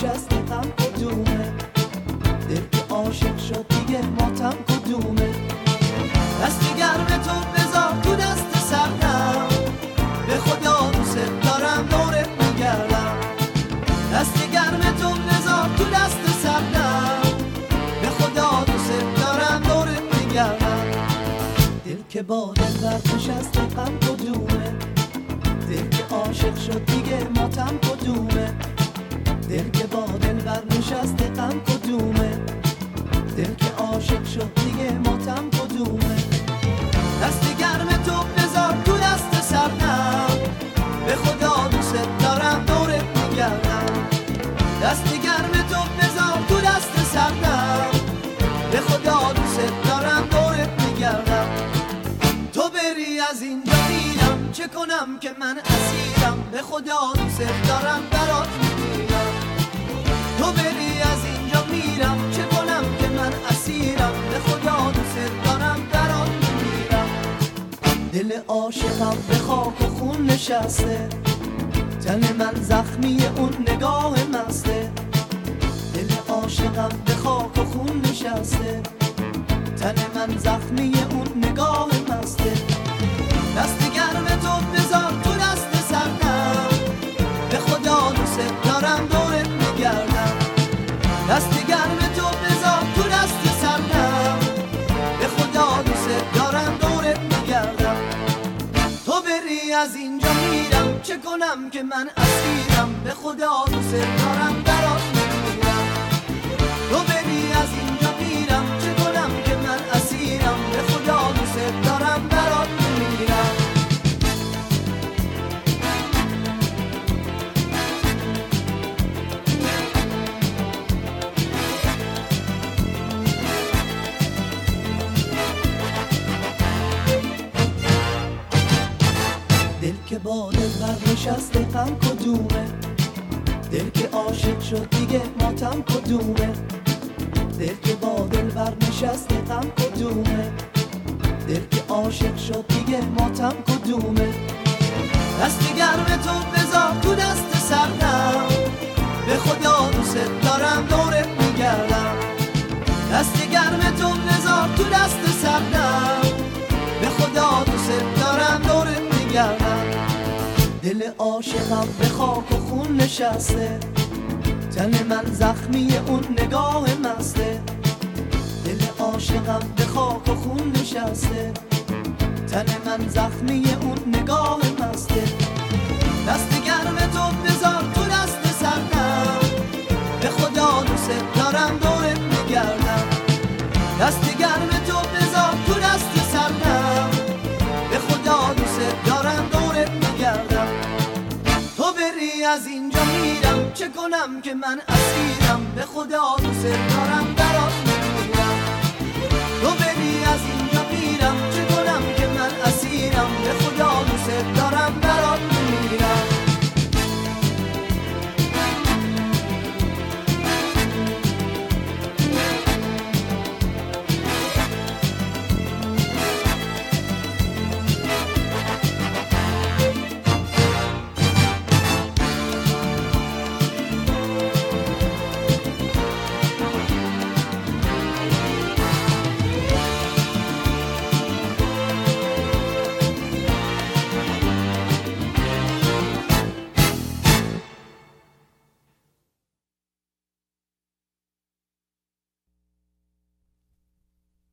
نشسته غم کدومه؟ دل که عاشق شد دیگه ماتم کدومه؟ دست گرم تو بذار تو دست سردم، به خدا دوست دارم دورت میگردم. دست گرم تو بذار تو دست سردم، به خدا دوست دارم دورت میگردم. دل که با دل بر نشسته غم کدومه؟ دل که عاشق شد دیگه ماتم کدومه؟ دل که با دل بر نشسته غم کدومه؟ دل که عاشق شد دیگه ماتم کدومه؟ دست گرم تو بذار تو دست سردم، به خدا دوست دارم دورت میگردم. دست گرم تو بذار تو دست سردم، به خدا دوست دارم دورت میگردم. تو بری از اینجا میرم، چه کنم که من اسیرم، به خدا دوست دارم برات میمیرم. تو بری از اینجا میرم، چه کنم که من اسیرم، به خدا دوست دارم برات میمیرم. دل عاشقم به خاک و خون نشسته، تن من زخمی اون نگاه مسته. دل عاشقم به خاک و خون نشسته، تن من زخمی اون نگاه مسته. دست گرم تو بذار تو دست سردم، به خدا دوست دارم دورت میگردم. دست گرم تو بذار تو دست سردم، به خدا دوست دارم دورت میگردم. تو بری از اینجا میرم، چه کنم که من اسیرم، به خدا دوست دارم برات میمیرم. تو بری از اینجا میرم، چه کنم که من اسیرم، به خدا دوست دارم برات میمیرم. دل که با دل بر نشسته غم کدومه؟ دل که عاشق شد دیگه ماتم کدومه؟ دل که با دل بر نشسته غم کدومه؟ دل که عاشق شد دیگه ماتم کدومه؟ دست گرم تو بذار تو دست سردم، به خدا دوست دارم دورت میگردم. دست گرم تو بذار تو دست سردم، به خدا دوست دارم دورت میگردم. دل عاشقم به خاک و خون نشسته، تن من زخمی اون نگاه مسته. دل عاشقم به خاک و خون نشسته، تن من زخمی اون نگاه مسته. دست گرم تو بذار تو دست سردم، به خدا دوست دارم دورت میگردم. دست گرم تو بذار تو دست سردم، به خدا دوست دارم دورت میگردم. تو بری از اینجا میرم، چه کنم که من اسیرم، به خدا دوست دارم برات میمیرم. تو بری از اینجا